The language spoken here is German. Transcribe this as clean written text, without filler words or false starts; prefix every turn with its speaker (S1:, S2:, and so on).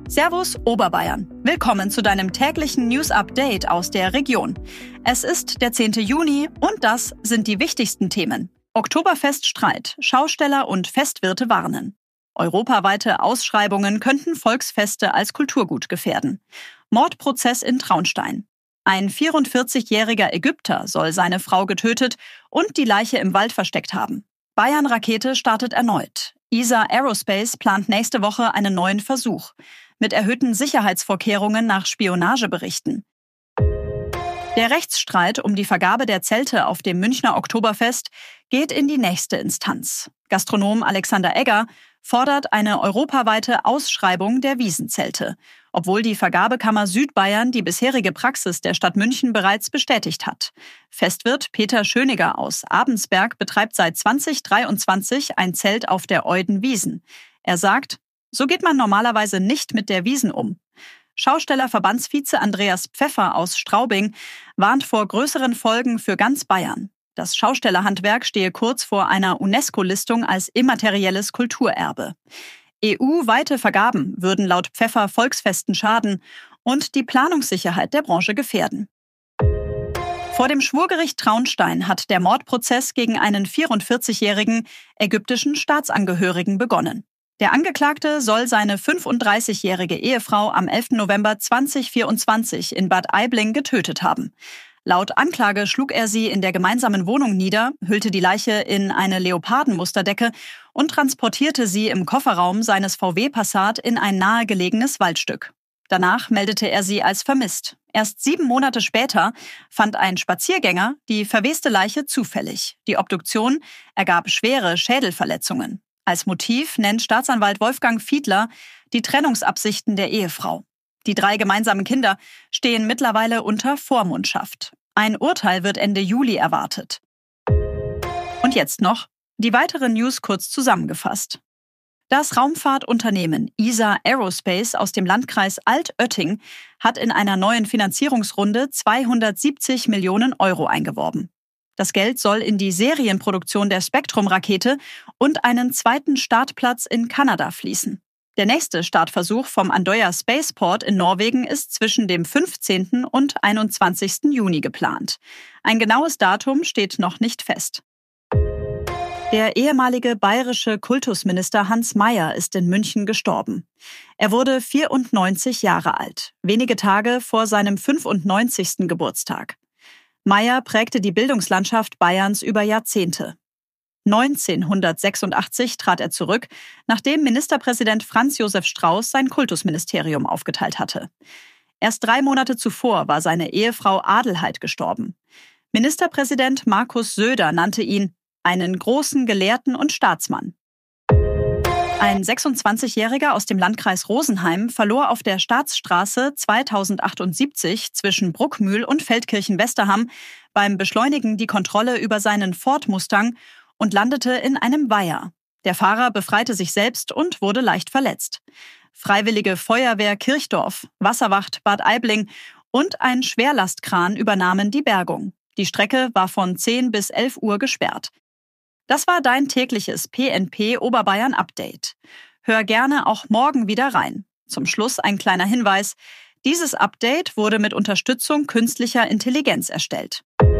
S1: Servus Oberbayern. Willkommen zu deinem täglichen News-Update aus der Region. Es ist der 10. Juni und das sind die wichtigsten Themen. Oktoberfeststreit, Schausteller und Festwirte warnen. Europaweite Ausschreibungen könnten Volksfeste als Kulturgut gefährden. Mordprozess in Traunstein. Ein 44-jähriger Ägypter soll seine Frau getötet und die Leiche im Wald versteckt haben. Bayern-Rakete startet erneut. ESA Aerospace plant nächste Woche einen neuen Versuch. Mit erhöhten Sicherheitsvorkehrungen nach Spionageberichten. Der Rechtsstreit um die Vergabe der Zelte auf dem Münchner Oktoberfest geht in die nächste Instanz. Gastronom Alexander Egger fordert eine europaweite Ausschreibung der Wiesenzelte, obwohl die Vergabekammer Südbayern die bisherige Praxis der Stadt München bereits bestätigt hat. Festwirt Peter Schöniger aus Abensberg betreibt seit 2023 ein Zelt auf der Euden-Wiesen. Er sagt, so geht man normalerweise nicht mit der Wiesn um. Schaustellerverbandsvize Andreas Pfeffer aus Straubing warnt vor größeren Folgen für ganz Bayern. Das Schaustellerhandwerk stehe kurz vor einer UNESCO-Listung als immaterielles Kulturerbe. EU-weite Vergaben würden laut Pfeffer Volksfesten schaden und die Planungssicherheit der Branche gefährden. Vor dem Schwurgericht Traunstein hat der Mordprozess gegen einen 44-jährigen ägyptischen Staatsangehörigen begonnen. Der Angeklagte soll seine 35-jährige Ehefrau am 11. November 2024 in Bad Aibling getötet haben. Laut Anklage schlug er sie in der gemeinsamen Wohnung nieder, hüllte die Leiche in eine Leopardenmusterdecke und transportierte sie im Kofferraum seines VW Passat in ein nahegelegenes Waldstück. Danach meldete er sie als vermisst. Erst 7 Monate später fand ein Spaziergänger die verweste Leiche zufällig. Die Obduktion ergab schwere Schädelverletzungen. Als Motiv nennt Staatsanwalt Wolfgang Fiedler die Trennungsabsichten der Ehefrau. Die 3 gemeinsamen Kinder stehen mittlerweile unter Vormundschaft. Ein Urteil wird Ende Juli erwartet. Und jetzt noch die weiteren News kurz zusammengefasst. Das Raumfahrtunternehmen ESA Aerospace aus dem Landkreis Altötting hat in einer neuen Finanzierungsrunde 270 Millionen Euro eingeworben. Das Geld soll in die Serienproduktion der Spektrum-Rakete und einen zweiten Startplatz in Kanada fließen. Der nächste Startversuch vom Andøya Spaceport in Norwegen ist zwischen dem 15. und 21. Juni geplant. Ein genaues Datum steht noch nicht fest. Der ehemalige bayerische Kultusminister Hans Mayer ist in München gestorben. Er wurde 94 Jahre alt, wenige Tage vor seinem 95. Geburtstag. Mayer prägte die Bildungslandschaft Bayerns über Jahrzehnte. 1986 trat er zurück, nachdem Ministerpräsident Franz Josef Strauß sein Kultusministerium aufgeteilt hatte. Erst 3 Monate zuvor war seine Ehefrau Adelheid gestorben. Ministerpräsident Markus Söder nannte ihn einen großen Gelehrten und Staatsmann. Ein 26-Jähriger aus dem Landkreis Rosenheim verlor auf der Staatsstraße 2078 zwischen Bruckmühl und Feldkirchen-Westerham beim Beschleunigen die Kontrolle über seinen Ford Mustang und landete in einem Weiher. Der Fahrer befreite sich selbst und wurde leicht verletzt. Freiwillige Feuerwehr Kirchdorf, Wasserwacht Bad Aibling und ein Schwerlastkran übernahmen die Bergung. Die Strecke war von 10 bis 11 Uhr gesperrt. Das war dein tägliches PNP Oberbayern Update. Hör gerne auch morgen wieder rein. Zum Schluss ein kleiner Hinweis. Dieses Update wurde mit Unterstützung künstlicher Intelligenz erstellt.